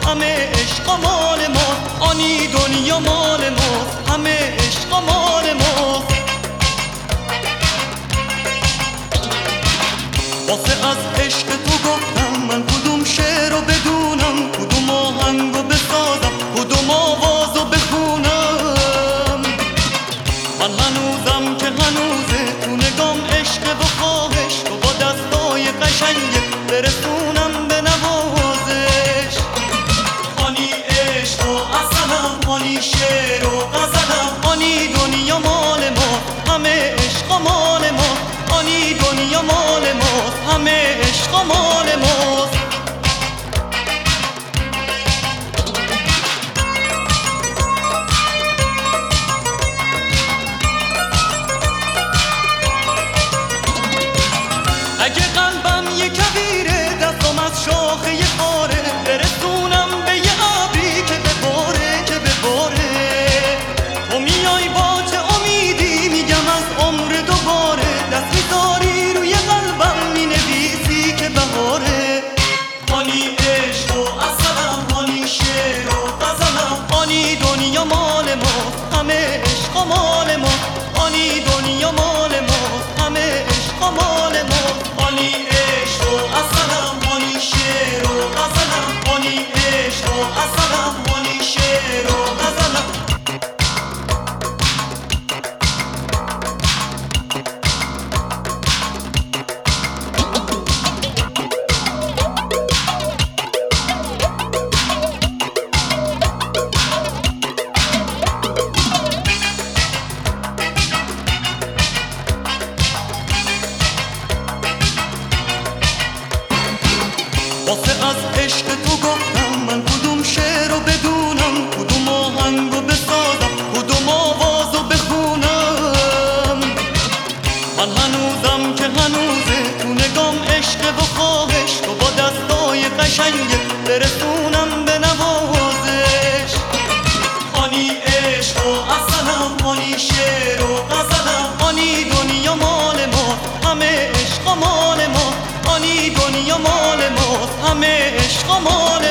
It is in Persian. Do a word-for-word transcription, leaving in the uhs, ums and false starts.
همه عشق و مال ماست. آنی دنیا مال ماست، همه عشق و مال ماست. واسه از عشق تو گفتم من کدوم شعر رو بدونم، کدوم آهنگ رو بسازم، کدوم آواز رو بخونم. من هنوزم که هنوزه تو نگام عشق و خواهش، تو با دستای قشنگه برسونم به نوازش. آنی عشق و اصلم، آنی شعر و غزلم، آنی دنیا مال ما، همه عشق و مال ما. آنی دنیا مال ماست، همه عشق و مال ماست. اگه قلبم یه کویره، دستم از شاخه یه خاره، برسونم به یه ابری که بباره که بباره. تو میای با چه امیدی، میگم از عمر دوباره، دست میذاری روی قلبم مینویسی که بهاره. آنی عشق و اصلم، آنی شعر و غزلم، آنی دنیا مال ماست، همه عشق و مال ماست. آنی دنیا مال ماست، همه عشق و مال ماست. آنی عشق و اصلم، آنی شعر و غزلم، آنی عشق و اصلم، آنی شعر و غزلم. واسه از عشق تو گفتم من کدوم شعر رو بدونم، کدوم آهنگ رو بسازم، کدوم آواز رو بخونم. من هنوزم که هنوزه تو نگام عشق و خواهش، تو با دستای قشنگه برسونم به نوازش. آنی عشق و اصلم، آنی شعر و غزلم، آنی دنیا مال ما، همه عشق و مال ما. آنی دنیا مال ماست، همه عشق و مال